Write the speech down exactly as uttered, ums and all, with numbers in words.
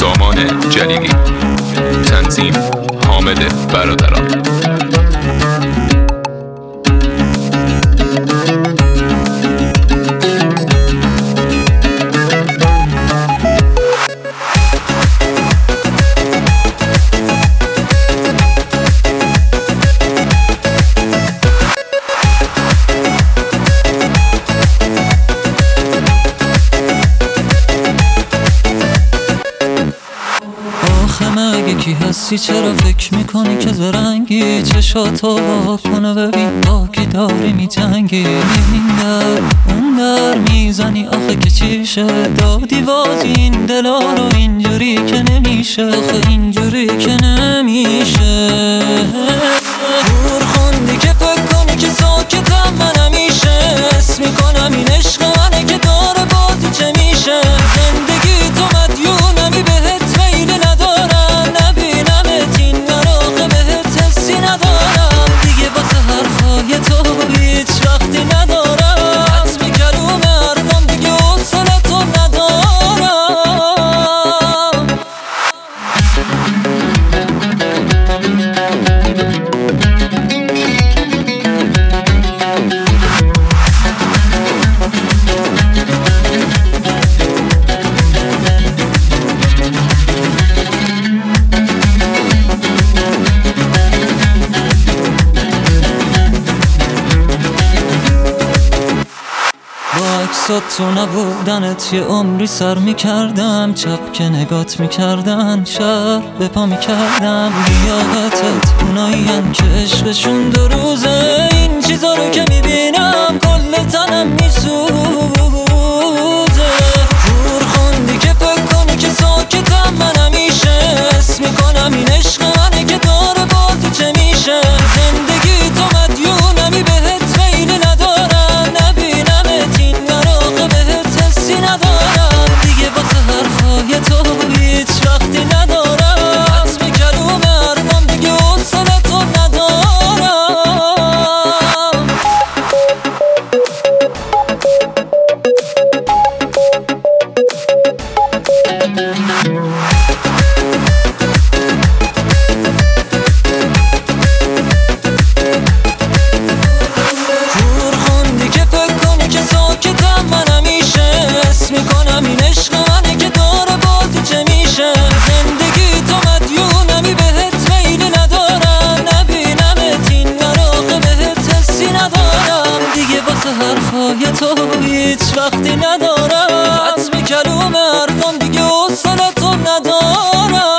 سامان جلیلی، تنظیم حامد برادران. کی هستی؟ چرا فکر میکنی که زرنگی؟ چشاتو با کنه ببین با کی داری میجنگی؟ این در اون در میزنی آخه که چیشه؟ دادی بازی این دلا رو اینجوری که نمیشه، آخه اینجوری که نمیشه. دور خوندی که فکر کنی که ساکتم من همیشه حس میکنم این عشق منه که داره بازی چه میشه. زندگی تو مدیونمی بهت میل ندارم، نبینمت این نراقه بهت حسی ندارم دیگه، واسه حرفای تو هیچ وقتی ندارم. حتمی کلوم حرفم دیگه حوصله تو ندارم. عکسات تو نبودنت یه عمری سر میکردم، چپ که نگات میکردن شهر به پا میکردم. لیاقتت اوناییم که عشقشون دو روزه، این چیزا رو که میبینم کل تنم میسوزه. دور خوندی که فکر کنی که ساکتم من همیشه حس میکنم این عشق منه که داره بازی چه میشه. زندگی تو مدیونمی بهت میل ندارم، نبینمت این نراقه بهت حسی ندارم دیگه، واسه حرفای تو هیچ وقتی ندارم. حتمی کلوم حرفم دیگه حوصله تو ندارم. دور خوندی که فکر کنی که ساکتم من همیشه حس میکنم این عشق منه که داره بازی چه میشه. زندگی تو مدیونمی بهت میل ندارم، نبینمت این نراقه بهت حسی ندارم دیگه، واسه حرفای تو هیچ وقتی ندارم. حتمی کلوم حرفم دیگه حوصله تو ندارم.